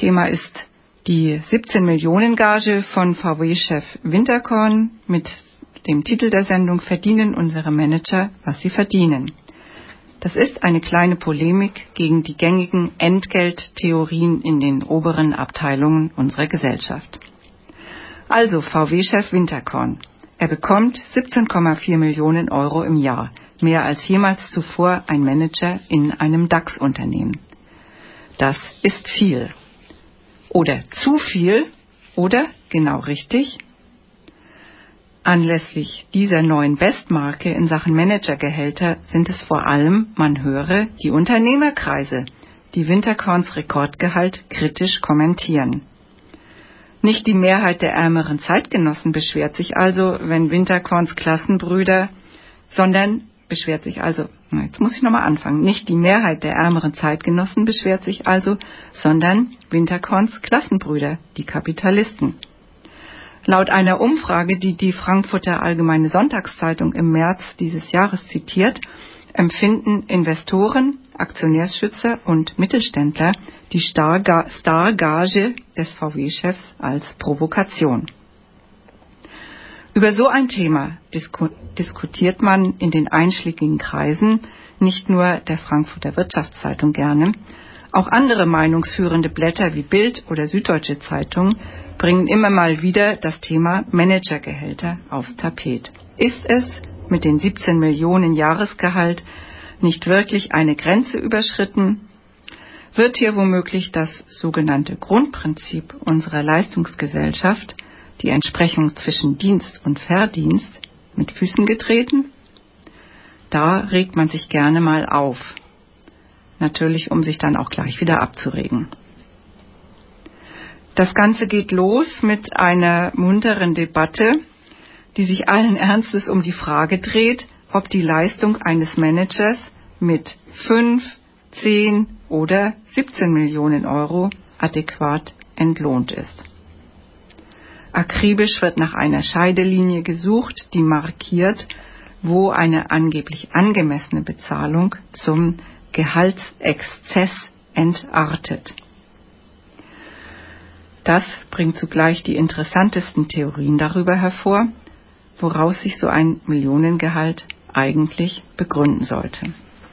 Thema ist die 17 Millionen Gage von VW-Chef Winterkorn mit dem Titel der Sendung Verdienen unsere Manager, was sie verdienen. Das ist eine kleine Polemik gegen die gängigen Entgelttheorien in den oberen Abteilungen unserer Gesellschaft. Also VW-Chef Winterkorn. Er bekommt 17,4 Millionen Euro im Jahr, mehr als jemals zuvor ein Manager in einem DAX-Unternehmen. Das ist viel. Oder zu viel, oder genau richtig. Anlässlich dieser neuen Bestmarke in Sachen Managergehälter sind es vor allem, man höre, die Unternehmerkreise, die Winterkorns Rekordgehalt kritisch kommentieren. Nicht die Mehrheit der ärmeren Zeitgenossen beschwert sich also, wenn Winterkorns Klassenbrüder, Nicht die Mehrheit der ärmeren Zeitgenossen beschwert sich also, sondern Winterkorns Klassenbrüder, die Kapitalisten. Laut einer Umfrage, die die Frankfurter Allgemeine Sonntagszeitung im März dieses Jahres zitiert, empfinden Investoren, Aktionärsschützer und Mittelständler die Stargage des VW-Chefs als Provokation. Über so ein Thema diskutiert man in den einschlägigen Kreisen, nicht nur der Frankfurter Wirtschaftszeitung gerne. Auch andere meinungsführende Blätter wie Bild oder Süddeutsche Zeitung bringen immer mal wieder das Thema Managergehälter aufs Tapet. Ist es mit den 17 Millionen Jahresgehalt nicht wirklich eine Grenze überschritten? Wird hier womöglich das sogenannte Grundprinzip unserer Leistungsgesellschaft, die Entsprechung zwischen Dienst und Verdienst, mit Füßen getreten? Da regt man sich gerne mal auf. Natürlich, um sich dann auch gleich wieder abzuregen. Das Ganze geht los mit einer munteren Debatte, die sich allen Ernstes um die Frage dreht, ob die Leistung eines Managers mit 5, 10 oder 17 Millionen Euro adäquat entlohnt ist. Akribisch wird nach einer Scheidelinie gesucht, die markiert, wo eine angeblich angemessene Bezahlung zum Gehaltsexzess entartet. Das bringt zugleich die interessantesten Theorien darüber hervor, woraus sich so ein Millionengehalt eigentlich begründen sollte.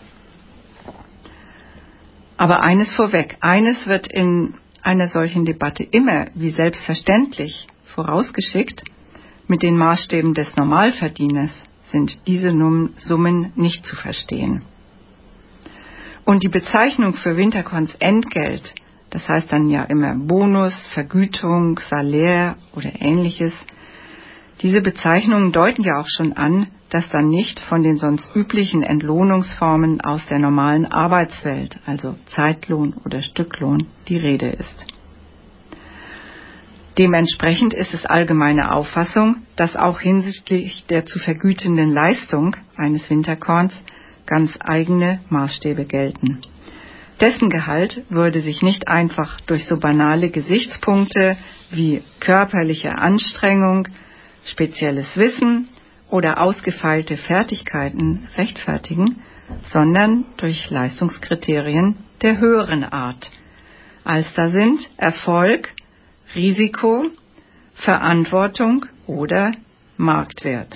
Aber eines vorweg, eines wird in einer solchen Debatte immer wie selbstverständlich vorausgeschickt: Mit den Maßstäben des Normalverdieners sind diese Summen nicht zu verstehen. Und die Bezeichnung für Winterkorns Entgelt, das heißt dann ja immer Bonus, Vergütung, Salär oder ähnliches, diese Bezeichnungen deuten ja auch schon an, dass dann nicht von den sonst üblichen Entlohnungsformen aus der normalen Arbeitswelt, also Zeitlohn oder Stücklohn, die Rede ist. Dementsprechend ist es allgemeine Auffassung, dass auch hinsichtlich der zu vergütenden Leistung eines Winterkorns ganz eigene Maßstäbe gelten. Dessen Gehalt würde sich nicht einfach durch so banale Gesichtspunkte wie körperliche Anstrengung, spezielles Wissen oder ausgefeilte Fertigkeiten rechtfertigen, sondern durch Leistungskriterien der höheren Art, als da sind Erfolg, Risiko, Verantwortung oder Marktwert.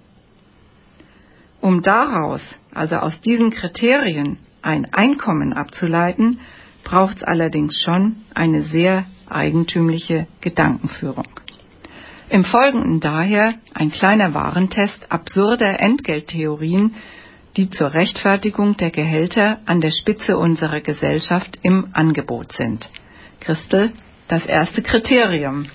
Um daraus, also aus diesen Kriterien, ein Einkommen abzuleiten, braucht es allerdings schon eine sehr eigentümliche Gedankenführung. Im Folgenden daher ein kleiner Warentest absurder Entgelttheorien, die zur Rechtfertigung der Gehälter an der Spitze unserer Gesellschaft im Angebot sind. Christel, das erste Kriterium.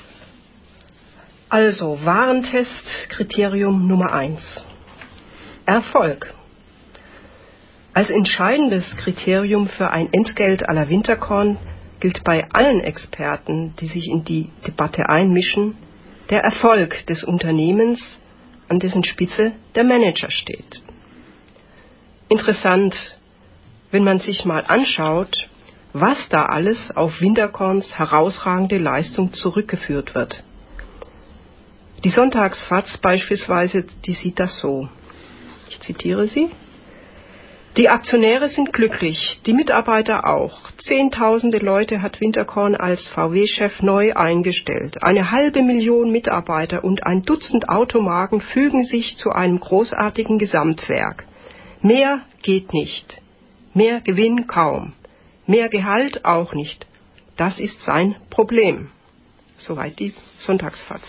Also Warentest, Kriterium Nummer 1. Erfolg. Als entscheidendes Kriterium für ein Entgelt à la Winterkorn gilt bei allen Experten, die sich in die Debatte einmischen, der Erfolg des Unternehmens, an dessen Spitze der Manager steht. Interessant, wenn man sich mal anschaut, was da alles auf Winterkorns herausragende Leistung zurückgeführt wird. Die Sonntagsfaz beispielsweise, die sieht das so. Ich zitiere sie. Die Aktionäre sind glücklich, die Mitarbeiter auch. Zehntausende Leute hat Winterkorn als VW-Chef neu eingestellt. 500.000 Mitarbeiter und ein Dutzend Automarken fügen sich zu einem großartigen Gesamtwerk. Mehr geht nicht. Mehr Gewinn kaum. Mehr Gehalt auch nicht. Das ist sein Problem. Soweit die Sonntagsfaz.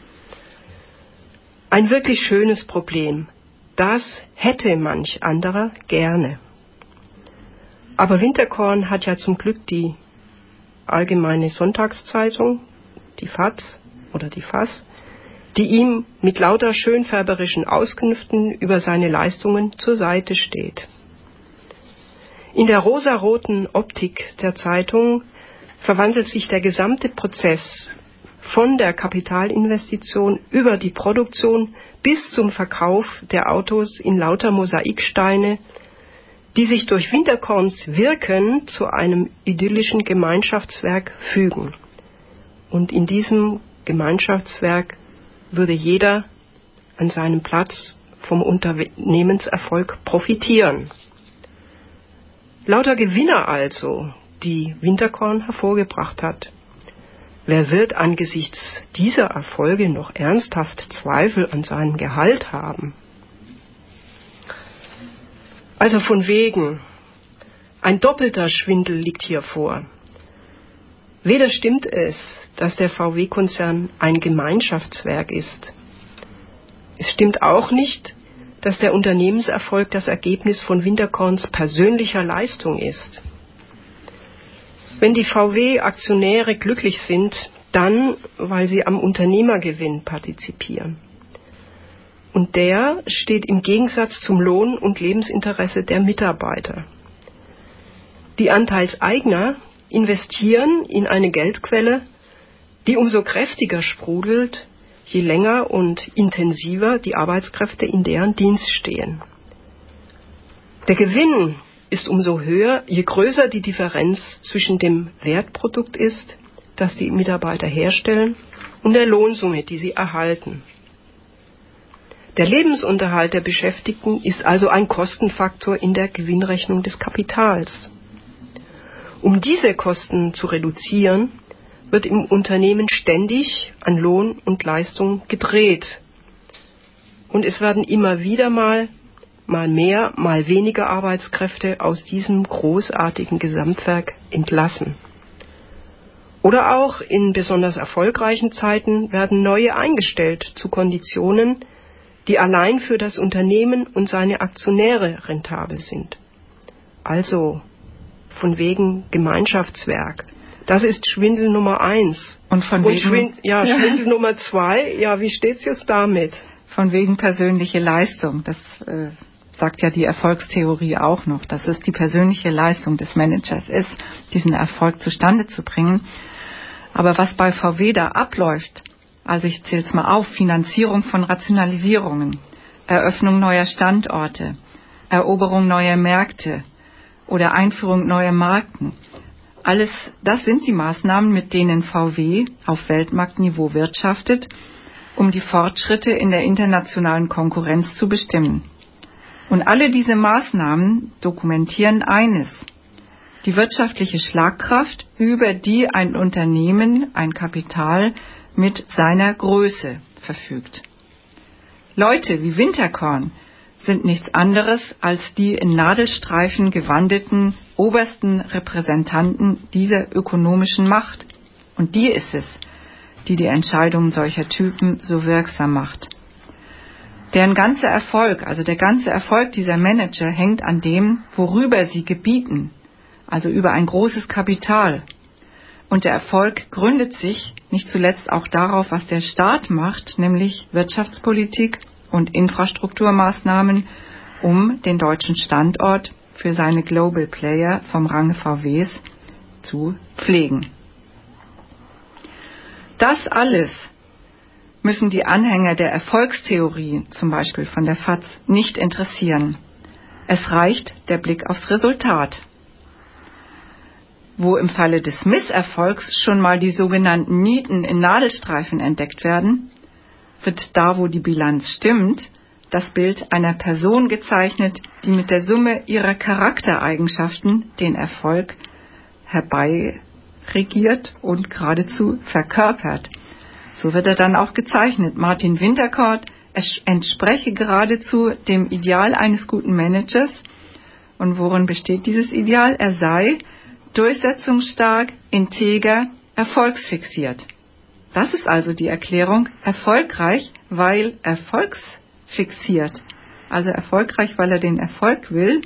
Ein wirklich schönes Problem. Das hätte manch anderer gerne. Aber Winterkorn hat ja zum Glück die Allgemeine Sonntagszeitung, die FAZ oder die FAS, die ihm mit lauter schönfärberischen Auskünften über seine Leistungen zur Seite steht. In der rosaroten Optik der Zeitung verwandelt sich der gesamte Prozess von der Kapitalinvestition über die Produktion bis zum Verkauf der Autos in lauter Mosaiksteine, die sich durch Winterkorns Wirken zu einem idyllischen Gemeinschaftswerk fügen. Und in diesem Gemeinschaftswerk würde jeder an seinem Platz vom Unternehmenserfolg profitieren. Lauter Gewinner also, die Winterkorn hervorgebracht hat. Wer wird angesichts dieser Erfolge noch ernsthaft Zweifel an seinem Gehalt haben? Also von wegen, ein doppelter Schwindel liegt hier vor. Weder stimmt es, dass der VW-Konzern ein Gemeinschaftswerk ist. Es stimmt auch nicht, dass der Unternehmenserfolg das Ergebnis von Winterkorns persönlicher Leistung ist. Wenn die VW-Aktionäre glücklich sind, dann, weil sie am Unternehmergewinn partizipieren. Und der steht im Gegensatz zum Lohn- und Lebensinteresse der Mitarbeiter. Die Anteilseigner investieren in eine Geldquelle, die umso kräftiger sprudelt, je länger und intensiver die Arbeitskräfte in deren Dienst stehen. Der Gewinn ist umso höher, je größer die Differenz zwischen dem Wertprodukt ist, das die Mitarbeiter herstellen, und der Lohnsumme, die sie erhalten. Der Lebensunterhalt der Beschäftigten ist also ein Kostenfaktor in der Gewinnrechnung des Kapitals. Um diese Kosten zu reduzieren, wird im Unternehmen ständig an Lohn und Leistung gedreht. Und es werden immer wieder mal mehr, mal weniger Arbeitskräfte aus diesem großartigen Gesamtwerk entlassen. Oder auch in besonders erfolgreichen Zeiten werden neue eingestellt zu Konditionen, die allein für das Unternehmen und seine Aktionäre rentabel sind. Also von wegen Gemeinschaftswerk. Das ist Schwindel Nummer 1. Und Schwindel Nummer 2, ja, wie steht's jetzt damit? Von wegen persönliche Leistung. Das sagt ja die Erfolgstheorie auch noch, dass es die persönliche Leistung des Managers ist, diesen Erfolg zustande zu bringen. Aber was bei VW da abläuft, also ich zähle es mal auf, Finanzierung von Rationalisierungen, Eröffnung neuer Standorte, Eroberung neuer Märkte oder Einführung neuer Marken, alles das sind die Maßnahmen, mit denen VW auf Weltmarktniveau wirtschaftet, um die Fortschritte in der internationalen Konkurrenz zu bestimmen. Und alle diese Maßnahmen dokumentieren eines: die wirtschaftliche Schlagkraft, über die ein Unternehmen, ein Kapital mit seiner Größe verfügt. Leute wie Winterkorn sind nichts anderes als die in Nadelstreifen gewandeten obersten Repräsentanten dieser ökonomischen Macht. Und die ist es, die die Entscheidungen solcher Typen so wirksam macht. Deren ganzer Erfolg, also der ganze Erfolg dieser Manager, hängt an dem, worüber sie gebieten, also über ein großes Kapital. Und der Erfolg gründet sich nicht zuletzt auch darauf, was der Staat macht, nämlich Wirtschaftspolitik und Infrastrukturmaßnahmen, um den deutschen Standort für seine Global Player vom Range VWs zu pflegen. Das alles müssen die Anhänger der Erfolgstheorie, zum Beispiel von der FAZ, nicht interessieren. Es reicht der Blick aufs Resultat. Wo im Falle des Misserfolgs schon mal die sogenannten Nieten in Nadelstreifen entdeckt werden, wird da, wo die Bilanz stimmt, das Bild einer Person gezeichnet, die mit der Summe ihrer Charaktereigenschaften den Erfolg herbeiregiert und geradezu verkörpert. So wird er dann auch gezeichnet. Martin Winterkorn entspreche geradezu dem Ideal eines guten Managers. Und worin besteht dieses Ideal? Er sei durchsetzungsstark, integer, erfolgsfixiert. Das ist also die Erklärung. Erfolgreich, weil erfolgsfixiert. Also erfolgreich, weil er den Erfolg will.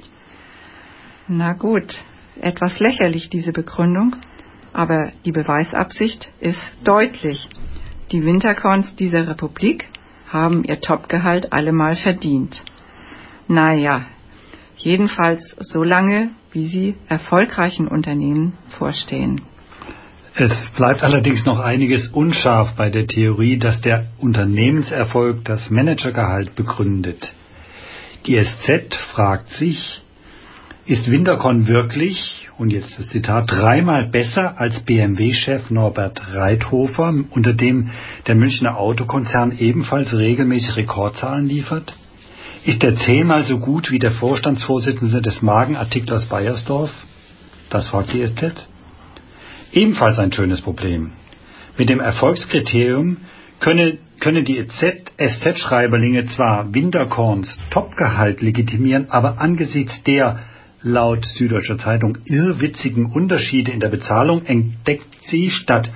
Na gut, etwas lächerlich diese Begründung, aber die Beweisabsicht ist deutlich. Die Winterkorns dieser Republik haben ihr Topgehalt allemal verdient. Naja, jedenfalls so lange, wie sie erfolgreichen Unternehmen vorstehen. Es bleibt allerdings noch einiges unscharf bei der Theorie, dass der Unternehmenserfolg das Managergehalt begründet. Die SZ fragt sich, ist Winterkorn wirklich, und jetzt das Zitat, 3-mal besser als BMW-Chef Norbert Reithofer, unter dem der Münchner Autokonzern ebenfalls regelmäßig Rekordzahlen liefert? Ist er 10-mal so gut wie der Vorstandsvorsitzende des Magenartiklers Baiersdorf? Das fragt die SZ. Ebenfalls ein schönes Problem. Mit dem Erfolgskriterium können die SZ-Schreiberlinge zwar Winterkorns Topgehalt legitimieren, aber angesichts der laut Süddeutscher Zeitung irrwitzigen Unterschiede in der Bezahlung entdeckt sie statt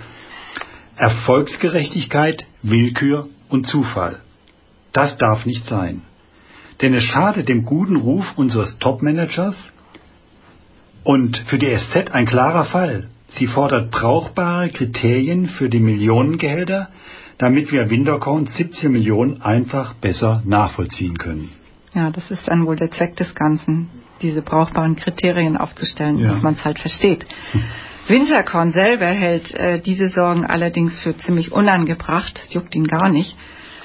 Erfolgsgerechtigkeit Willkür und Zufall. Das darf nicht sein. Denn es schadet dem guten Ruf unseres Topmanagers und für die SZ ein klarer Fall. Sie fordert brauchbare Kriterien für die Millionengehälter, damit wir Winterkorns 17 Millionen einfach besser nachvollziehen können. Ja, das ist dann wohl der Zweck des Ganzen, diese brauchbaren Kriterien aufzustellen, Ja. dass man es halt versteht. Winterkorn selber hält diese Sorgen allerdings für ziemlich unangebracht, es juckt ihn gar nicht.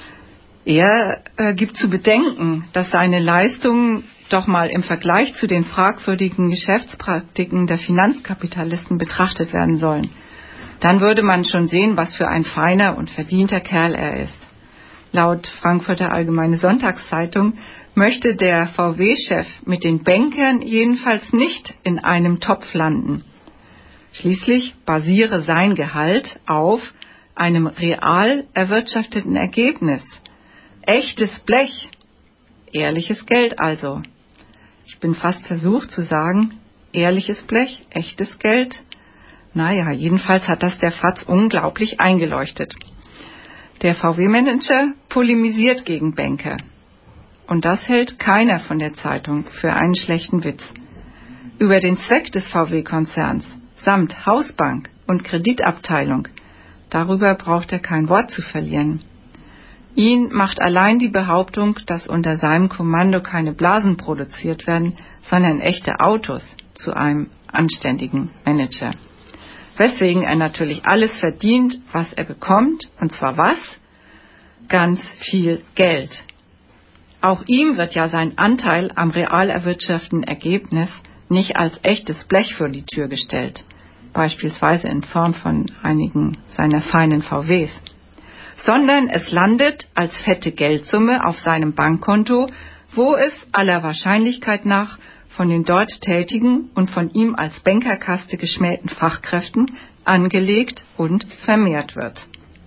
Er gibt zu bedenken, dass seine Leistungen doch mal im Vergleich zu den fragwürdigen Geschäftspraktiken der Finanzkapitalisten betrachtet werden sollen. Dann würde man schon sehen, was für ein feiner und verdienter Kerl er ist. Laut Frankfurter Allgemeine Sonntagszeitung möchte der VW-Chef mit den Bankern jedenfalls nicht in einem Topf landen. Schließlich basiere sein Gehalt auf einem real erwirtschafteten Ergebnis. Echtes Blech, ehrliches Geld also. Ich bin fast versucht zu sagen, ehrliches Blech, echtes Geld. Naja, jedenfalls hat das der FAZ unglaublich eingeleuchtet. Der VW-Manager polemisiert gegen Banker. Und das hält keiner von der Zeitung für einen schlechten Witz. Über den Zweck des VW-Konzerns samt Hausbank und Kreditabteilung, darüber braucht er kein Wort zu verlieren. Ihn macht allein die Behauptung, dass unter seinem Kommando keine Blasen produziert werden, sondern echte Autos, zu einem anständigen Manager. Weswegen er natürlich alles verdient, was er bekommt, und zwar was? Ganz viel Geld. Auch ihm wird ja sein Anteil am real erwirtschafteten Ergebnis nicht als echtes Blech vor die Tür gestellt, beispielsweise in Form von einigen seiner feinen VWs, sondern es landet als fette Geldsumme auf seinem Bankkonto, wo es aller Wahrscheinlichkeit nach von den dort tätigen und von ihm als Bankerkaste geschmähten Fachkräften angelegt und vermehrt wird.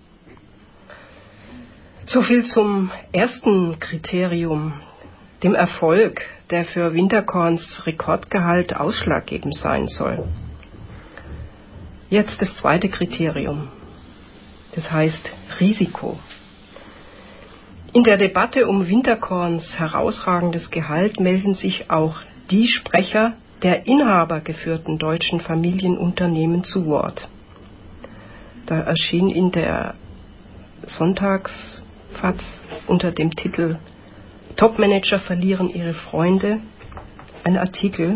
So viel zum ersten Kriterium, dem Erfolg, der für Winterkorns Rekordgehalt ausschlaggebend sein soll. Jetzt das zweite Kriterium, das heißt Risiko. In der Debatte um Winterkorns herausragendes Gehalt melden sich auch die Sprecher der inhabergeführten deutschen Familienunternehmen zu Wort. Da erschien in der SonntagsFAZ unter dem Titel Topmanager verlieren ihre Freunde ein Artikel,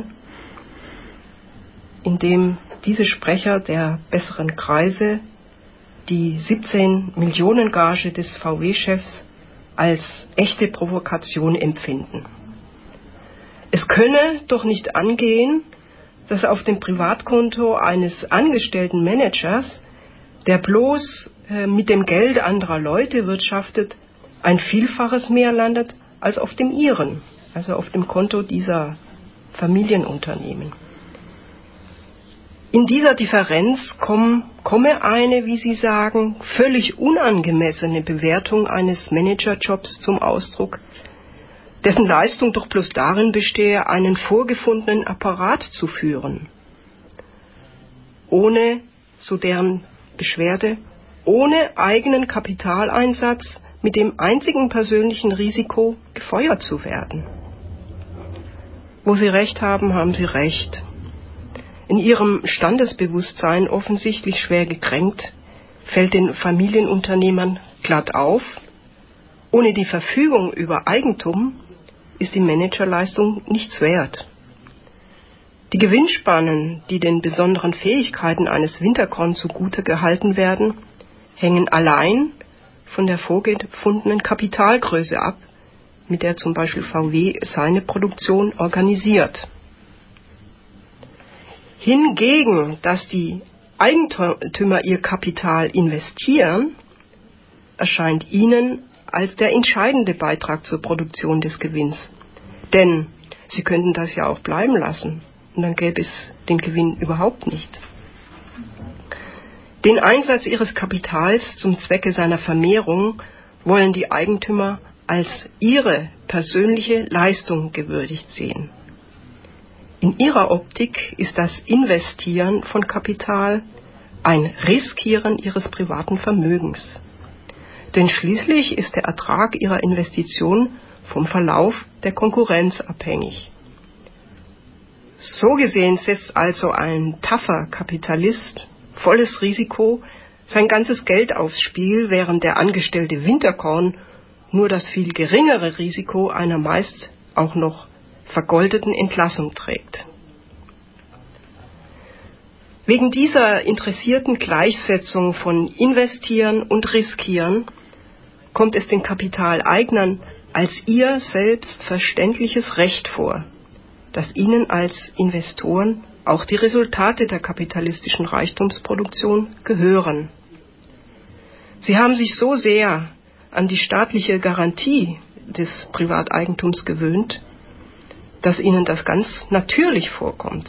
in dem diese Sprecher der besseren Kreise die 17 Millionen Gage des VW-Chefs als echte Provokation empfinden. Es könne doch nicht angehen, dass auf dem Privatkonto eines angestellten Managers, der bloß mit dem Geld anderer Leute wirtschaftet, ein Vielfaches mehr landet als auf dem ihren, also auf dem Konto dieser Familienunternehmen. In dieser Differenz komme eine, wie Sie sagen, völlig unangemessene Bewertung eines Managerjobs zum Ausdruck, dessen Leistung doch bloß darin bestehe, einen vorgefundenen Apparat zu führen, ohne, so deren Beschwerde, ohne eigenen Kapitaleinsatz, mit dem einzigen persönlichen Risiko, gefeuert zu werden. Wo Sie recht haben, haben Sie recht. In ihrem Standesbewusstsein offensichtlich schwer gekränkt, fällt den Familienunternehmern glatt auf, ohne die Verfügung über Eigentum ist die Managerleistung nichts wert. Die Gewinnspannen, die den besonderen Fähigkeiten eines Winterkorn zugute gehalten werden, hängen allein von der vorgefundenen Kapitalgröße ab, mit der zum Beispiel VW seine Produktion organisiert. Hingegen, dass die Eigentümer ihr Kapital investieren, erscheint ihnen als der entscheidende Beitrag zur Produktion des Gewinns. Denn sie könnten das ja auch bleiben lassen und dann gäbe es den Gewinn überhaupt nicht. Den Einsatz ihres Kapitals zum Zwecke seiner Vermehrung wollen die Eigentümer als ihre persönliche Leistung gewürdigt sehen. In ihrer Optik ist das Investieren von Kapital ein Riskieren ihres privaten Vermögens. Denn schließlich ist der Ertrag ihrer Investition vom Verlauf der Konkurrenz abhängig. So gesehen setzt also ein taffer Kapitalist volles Risiko sein ganzes Geld aufs Spiel, während der angestellte Winterkorn nur das viel geringere Risiko einer meist auch noch vergoldeten Entlassung trägt. Wegen dieser interessierten Gleichsetzung von Investieren und Riskieren kommt es den Kapitaleignern als ihr selbstverständliches Recht vor, dass ihnen als Investoren auch die Resultate der kapitalistischen Reichtumsproduktion gehören. Sie haben sich so sehr an die staatliche Garantie des Privateigentums gewöhnt, dass ihnen das ganz natürlich vorkommt.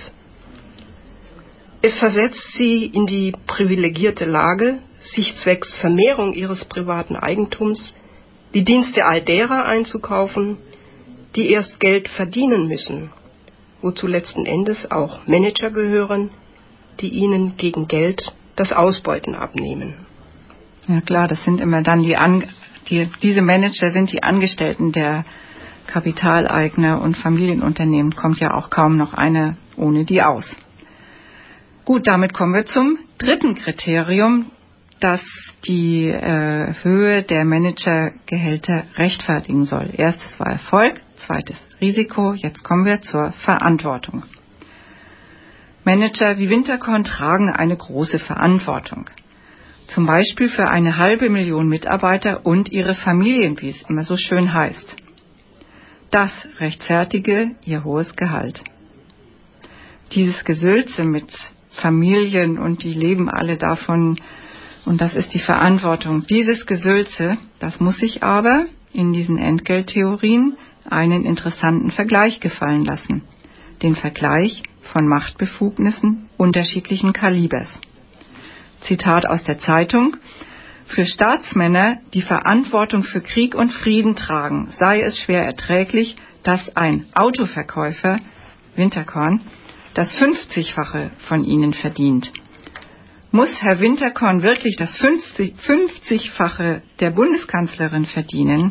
Es versetzt sie in die privilegierte Lage, sich zwecks Vermehrung ihres privaten Eigentums die Dienste all derer einzukaufen, die erst Geld verdienen müssen, wozu letzten Endes auch Manager gehören, die ihnen gegen Geld das Ausbeuten abnehmen. Ja klar, das sind immer dann diese Manager sind die Angestellten der Kapitaleigner und Familienunternehmen, kommt ja auch kaum noch eine ohne die aus. Gut, damit kommen wir zum dritten Kriterium, das die Höhe der Managergehälter rechtfertigen soll. Erstes war Erfolg, zweites Risiko, jetzt kommen wir zur Verantwortung. Manager wie Winterkorn tragen eine große Verantwortung. Zum Beispiel für 500.000 Mitarbeiter und ihre Familien, wie es immer so schön heißt. Das rechtfertige ihr hohes Gehalt. Dieses Gesülze mit Familien und die leben alle davon und das ist die Verantwortung. Dieses Gesülze, das muss sich aber in diesen Entgelttheorien einen interessanten Vergleich gefallen lassen. Den Vergleich von Machtbefugnissen unterschiedlichen Kalibers. Zitat aus der Zeitung: Für Staatsmänner, die Verantwortung für Krieg und Frieden tragen, sei es schwer erträglich, dass ein Autoverkäufer, Winterkorn, das 50-fache von ihnen verdient. Muss Herr Winterkorn wirklich das 50-fache der Bundeskanzlerin verdienen?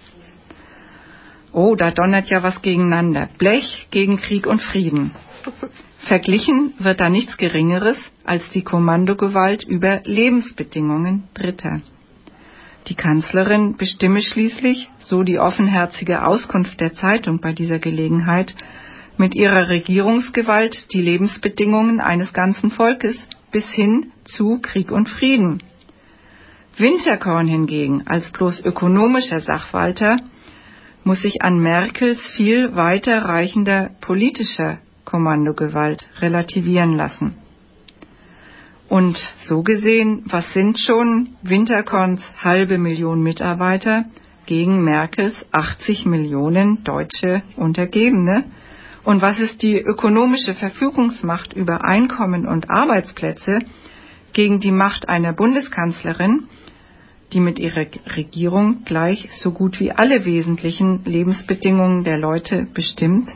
Oh, da donnert ja was gegeneinander. Blech gegen Krieg und Frieden. Verglichen wird da nichts Geringeres als die Kommandogewalt über Lebensbedingungen Dritter. Die Kanzlerin bestimme schließlich, so die offenherzige Auskunft der Zeitung bei dieser Gelegenheit, mit ihrer Regierungsgewalt die Lebensbedingungen eines ganzen Volkes bis hin zu Krieg und Frieden. Winterkorn hingegen, als bloß ökonomischer Sachwalter, muss sich an Merkels viel weiter reichender politischer Kommandogewalt relativieren lassen. Und so gesehen, was sind schon Winterkorns 500.000 Mitarbeiter gegen Merkels 80 Millionen deutsche Untergebene? Und was ist die ökonomische Verfügungsmacht über Einkommen und Arbeitsplätze gegen die Macht einer Bundeskanzlerin, die mit ihrer Regierung gleich so gut wie alle wesentlichen Lebensbedingungen der Leute bestimmt?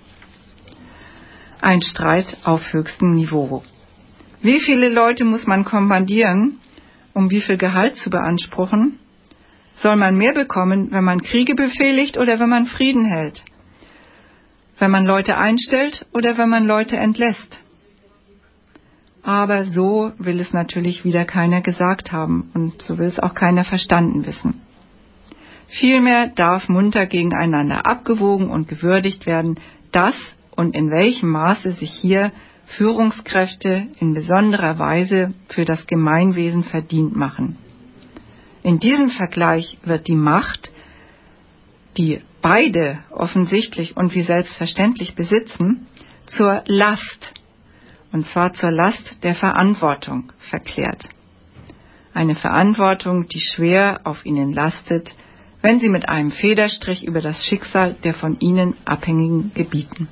Ein Streit auf höchstem Niveau. Wie viele Leute muss man kommandieren, um wie viel Gehalt zu beanspruchen? Soll man mehr bekommen, wenn man Kriege befehligt oder wenn man Frieden hält? Wenn man Leute einstellt oder wenn man Leute entlässt? Aber so will es natürlich wieder keiner gesagt haben und so will es auch keiner verstanden wissen. Vielmehr darf munter gegeneinander abgewogen und gewürdigt werden, dass und in welchem Maße sich hier Führungskräfte in besonderer Weise für das Gemeinwesen verdient machen. In diesem Vergleich wird die Macht, die beide offensichtlich und wie selbstverständlich besitzen, zur Last, und zwar zur Last der Verantwortung verklärt. Eine Verantwortung, die schwer auf ihnen lastet, wenn sie mit einem Federstrich über das Schicksal der von ihnen abhängigen gebieten.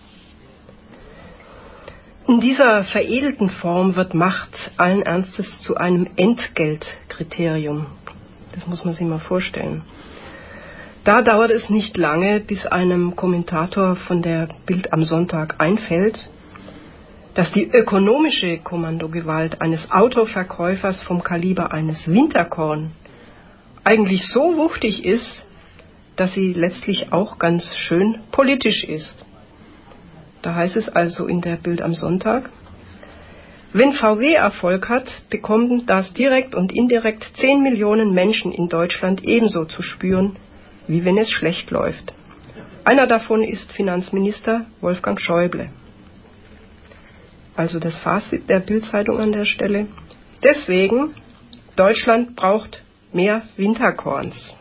In dieser veredelten Form wird Macht allen Ernstes zu einem Entgeltkriterium. Das muss man sich mal vorstellen. Da dauert es nicht lange, bis einem Kommentator von der Bild am Sonntag einfällt, dass die ökonomische Kommandogewalt eines Autoverkäufers vom Kaliber eines Winterkorn eigentlich so wuchtig ist, dass sie letztlich auch ganz schön politisch ist. Da heißt es also in der Bild am Sonntag: Wenn VW Erfolg hat, bekommen das direkt und indirekt 10 Millionen Menschen in Deutschland ebenso zu spüren, wie wenn es schlecht läuft. Einer davon ist Finanzminister Wolfgang Schäuble. Also das Fazit der Bild-Zeitung an der Stelle: Deswegen, Deutschland braucht mehr Winterkorns.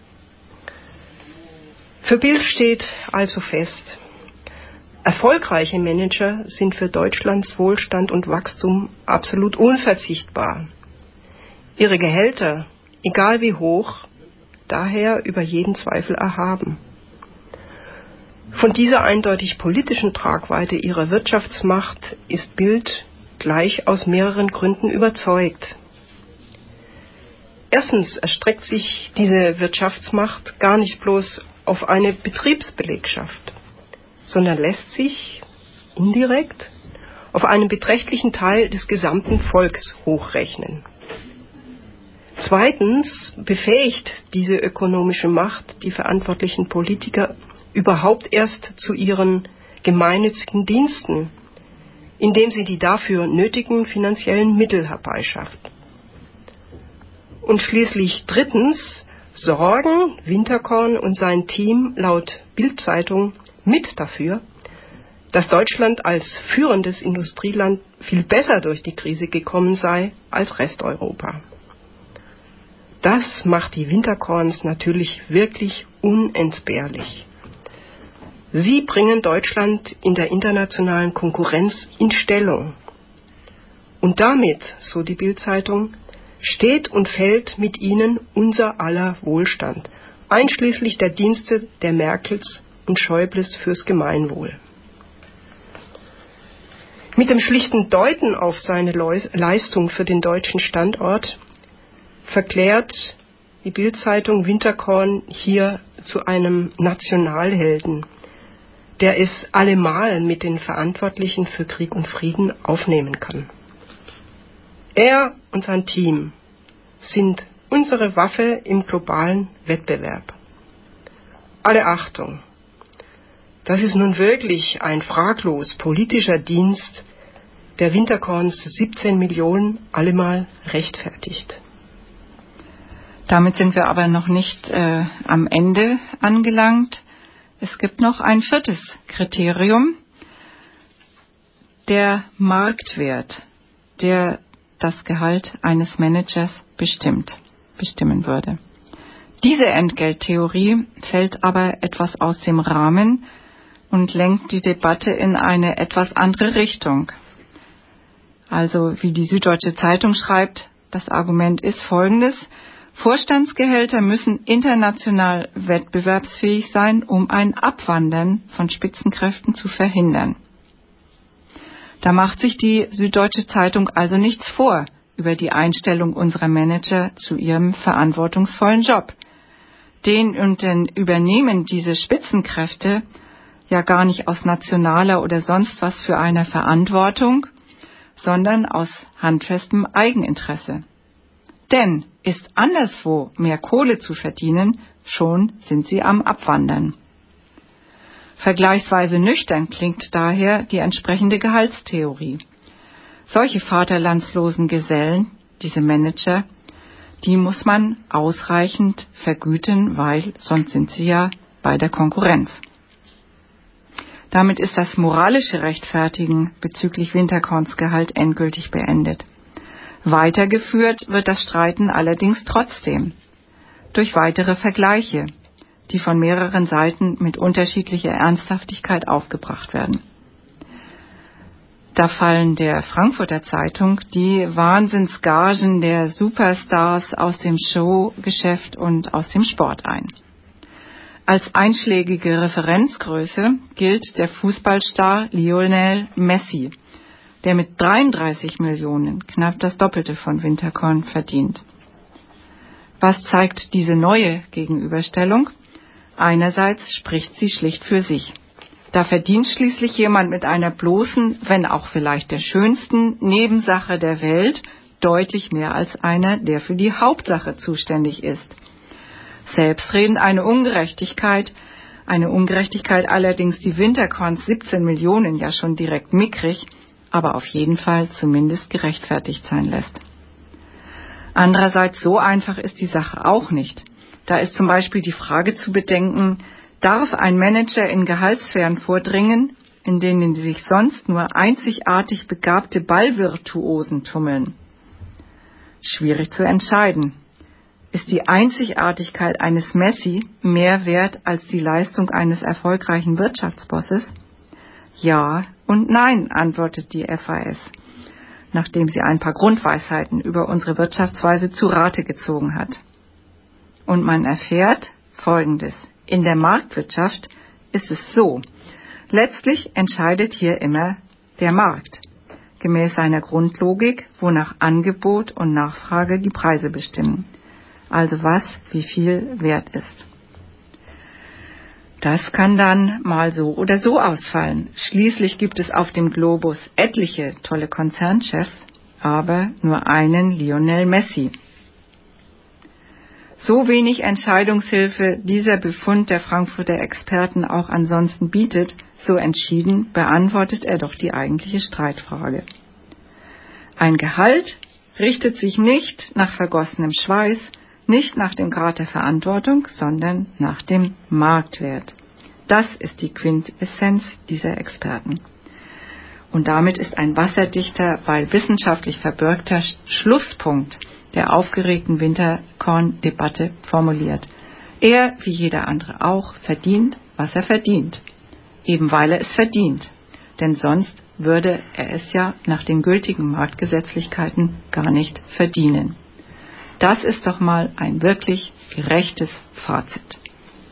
Für Bild steht also fest: Erfolgreiche Manager sind für Deutschlands Wohlstand und Wachstum absolut unverzichtbar. Ihre Gehälter, egal wie hoch, daher über jeden Zweifel erhaben. Von dieser eindeutig politischen Tragweite ihrer Wirtschaftsmacht ist Bild gleich aus mehreren Gründen überzeugt. Erstens erstreckt sich diese Wirtschaftsmacht gar nicht bloß auf eine Betriebsbelegschaft, sondern lässt sich indirekt auf einen beträchtlichen Teil des gesamten Volks hochrechnen. Zweitens befähigt diese ökonomische Macht die verantwortlichen Politiker überhaupt erst zu ihren gemeinnützigen Diensten, indem sie die dafür nötigen finanziellen Mittel herbeischafft. Und schließlich drittens sorgen Winterkorn und sein Team laut Bild-Zeitung mit dafür, dass Deutschland als führendes Industrieland viel besser durch die Krise gekommen sei als Resteuropa. Das macht die Winterkorns natürlich wirklich unentbehrlich. Sie bringen Deutschland in der internationalen Konkurrenz in Stellung. Und damit, so die Bild-Zeitung, steht und fällt mit ihnen unser aller Wohlstand, einschließlich der Dienste der Merkels und Schäubles fürs Gemeinwohl. Mit dem schlichten Deuten auf seine Leistung für den deutschen Standort verklärt die Bild-Zeitung Winterkorn hier zu einem Nationalhelden, der es allemal mit den Verantwortlichen für Krieg und Frieden aufnehmen kann. Er und sein Team sind unsere Waffe im globalen Wettbewerb. Alle Achtung! Das ist nun wirklich ein fraglos politischer Dienst, der Winterkorns 17 Millionen allemal rechtfertigt. Damit sind wir aber noch nicht am Ende angelangt. Es gibt noch ein viertes Kriterium, der Marktwert, der das Gehalt eines Managers bestimmen würde. Diese Entgelttheorie fällt aber etwas aus dem Rahmen und lenkt die Debatte in eine etwas andere Richtung. Also, wie die Süddeutsche Zeitung schreibt, das Argument ist folgendes: Vorstandsgehälter müssen international wettbewerbsfähig sein, um ein Abwandern von Spitzenkräften zu verhindern. Da macht sich die Süddeutsche Zeitung also nichts vor über die Einstellung unserer Manager zu ihrem verantwortungsvollen Job. Den übernehmen diese Spitzenkräfte ja gar nicht aus nationaler oder sonst was für einer Verantwortung, sondern aus handfestem Eigeninteresse. Denn ist anderswo mehr Kohle zu verdienen, schon sind sie am Abwandern. Vergleichsweise nüchtern klingt daher die entsprechende Gehaltstheorie. Solche vaterlandslosen Gesellen, diese Manager, die muss man ausreichend vergüten, weil sonst sind sie ja bei der Konkurrenz. Damit ist das moralische Rechtfertigen bezüglich Winterkorns Gehalt endgültig beendet. Weitergeführt wird das Streiten allerdings trotzdem durch weitere Vergleiche, die von mehreren Seiten mit unterschiedlicher Ernsthaftigkeit aufgebracht werden. Da fallen der Frankfurter Zeitung die Wahnsinnsgagen der Superstars aus dem Showgeschäft und aus dem Sport ein. Als einschlägige Referenzgröße gilt der Fußballstar Lionel Messi, der mit 33 Millionen knapp das Doppelte von Winterkorn verdient. Was zeigt diese neue Gegenüberstellung? Einerseits spricht sie schlicht für sich. Da verdient schließlich jemand mit einer bloßen, wenn auch vielleicht der schönsten Nebensache der Welt deutlich mehr als einer, der für die Hauptsache zuständig ist. Selbstredend eine Ungerechtigkeit allerdings, die Winterkorns 17 Millionen ja schon direkt mickrig, aber auf jeden Fall zumindest gerechtfertigt sein lässt. Andererseits, so einfach ist die Sache auch nicht. Da ist zum Beispiel die Frage zu bedenken, darf ein Manager in Gehaltssphären vordringen, in denen sich sonst nur einzigartig begabte Ballvirtuosen tummeln? Schwierig zu entscheiden. Ist die Einzigartigkeit eines Messi mehr wert als die Leistung eines erfolgreichen Wirtschaftsbosses? Ja und nein, antwortet die FAS, nachdem sie ein paar Grundweisheiten über unsere Wirtschaftsweise zu Rate gezogen hat. Und man erfährt Folgendes. In der Marktwirtschaft ist es so. Letztlich entscheidet hier immer der Markt, gemäß seiner Grundlogik, wonach Angebot und Nachfrage die Preise bestimmen. Also was, wie viel wert ist. Das kann dann mal so oder so ausfallen. Schließlich gibt es auf dem Globus etliche tolle Konzernchefs, aber nur einen Lionel Messi. So wenig Entscheidungshilfe dieser Befund der Frankfurter Experten auch ansonsten bietet, so entschieden beantwortet er doch die eigentliche Streitfrage. Ein Gehalt richtet sich nicht nach vergossenem Schweiß, nicht nach dem Grad der Verantwortung, sondern nach dem Marktwert. Das ist die Quintessenz dieser Experten. Und damit ist ein wasserdichter, weil wissenschaftlich verbürgter Schlusspunkt der aufgeregten Winterkorn-Debatte formuliert. Er, wie jeder andere auch, verdient, was er verdient. Eben weil er es verdient. Denn sonst würde er es ja nach den gültigen Marktgesetzlichkeiten gar nicht verdienen. Das ist doch mal ein wirklich gerechtes Fazit.